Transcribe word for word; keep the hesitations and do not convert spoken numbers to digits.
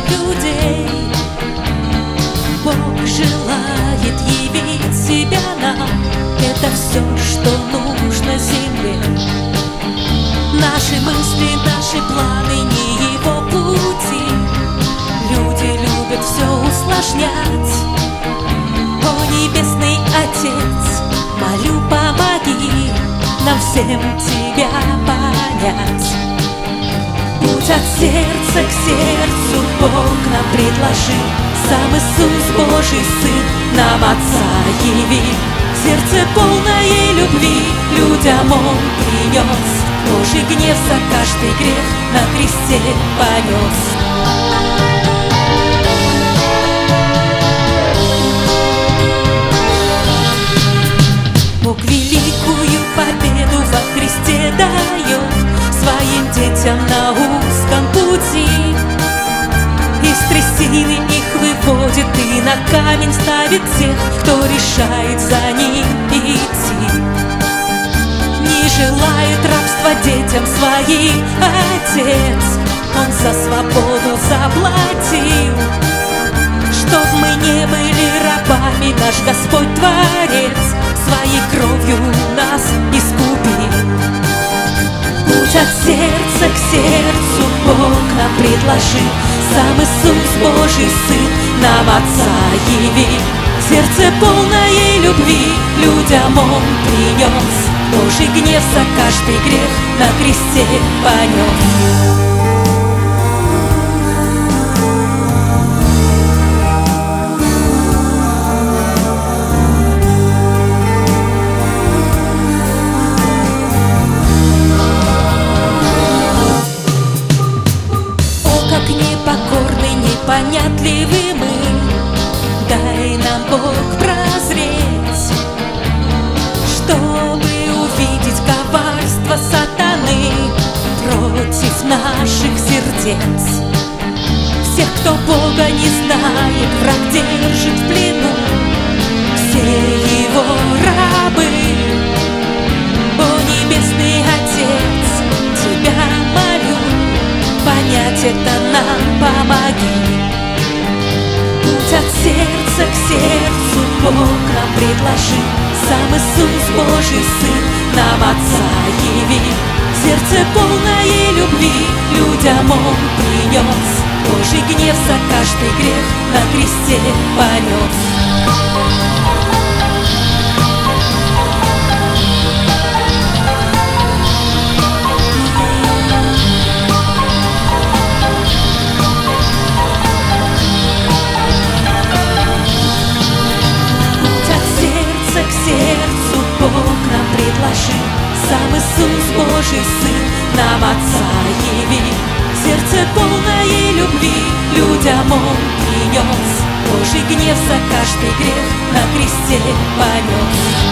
людей. Бог желает явить себя нам, это все, что нужно земле. Наши мысли, наши планы, не его пути. Люди любят все усложнять. О, Небесный Отец, молю, помоги нам всем Тебя понять. Путь от сердца к сердцу Бог нам предложил, сам Иисус, Божий Сын, нам Отца явил. Сердце полное любви людям Он принес, Божий гнев за каждый грех на кресте понес. Бог великую победу во Христе дает своим детям на узком пути. Из трясины их выводит и на камень ставит тех, кто решает за ним идти. Не желает рабства детям своим Отец, Он за свободу заплатил. Чтоб мы не были рабами, наш Господь Творец своей кровью нас искупил. Путь от сердца к сердцу Бог нам предложил, сам Иисус, Божий Сын, нам Отца явил. Сердце полное любви людям Он принес, Божий гнев за каждый грех на кресте понес. Непокорны, непонятливы мы, дай нам, Бог, прозреть, чтобы увидеть коварство сатаны против наших сердец. Всех, кто Бога не знает, враг держит в плену, все его рабы. О, Небесный Отец, Тебя молю, понять это нам помоги. Путь от сердца к сердцу Бог нам предложил, сам Иисус, Божий Сын, нам Отца явил. Сердце полное любви людям Он принес, Божий гнев за каждый грех на кресте понес. Бог нам предложил, сам Иисус, Божий Сын, нам Отца явил. Сердце полное любви людям Он принес, Божий гнев за каждый грех на кресте понес.